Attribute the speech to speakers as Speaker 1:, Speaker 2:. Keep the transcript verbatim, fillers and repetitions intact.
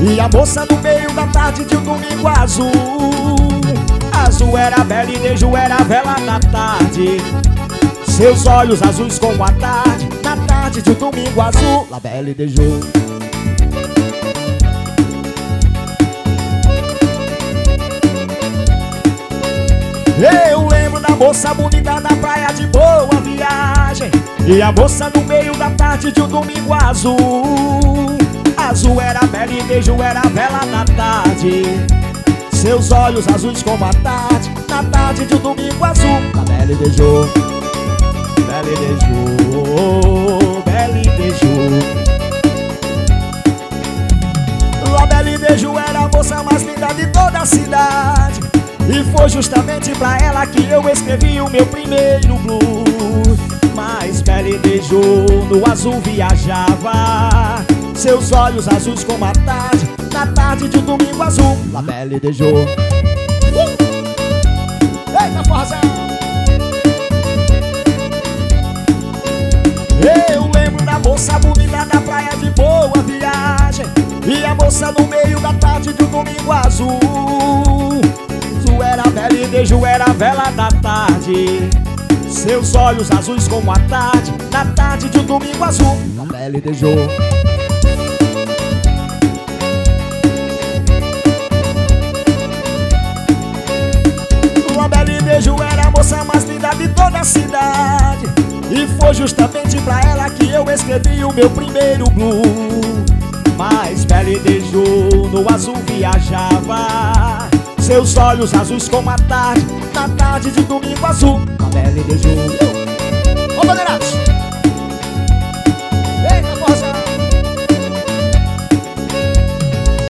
Speaker 1: E a moça no meio da tarde de um domingo azul. Azul era bela e Deju era a vela da tarde. Seus olhos azuis como a tarde, na tarde de um domingo azul. La Belle e Deju. Eu lembro da moça bonita na praia de Boa Viagem. E a moça no meio da tarde de um domingo azul. Azul era bela e Deju era a vela da tarde. Seus olhos azuis como a tarde, na tarde de um domingo azul. La Belle e Deju. Belle e Deju, Belle e Deju. La Belle e Deju era a moça mais linda de toda a cidade. E foi justamente pra ela que eu escrevi o meu primeiro blues. Mas Belle e Deju no azul viajava. Seus olhos azuis como a tarde, na tarde de um domingo azul. La Belle e Deju. uh! Eita, forrozão! Eu lembro da moça bonita da praia de Boa Viagem. E a moça no meio da tarde de um domingo azul. Tu era Belle e Deju era a vela da tarde. Seus olhos azuis como a tarde, na tarde de um domingo azul. La Belle e Deju. La Belle e Deju era a moça mais linda de toda a cidade. E foi justamente pra ela que eu escrevi o meu primeiro blues. Mas Belle e Deju no azul viajava. Seus olhos azuis como a tarde, na tarde de domingo azul. La Belle e Deju. Ô, Bandeirantes!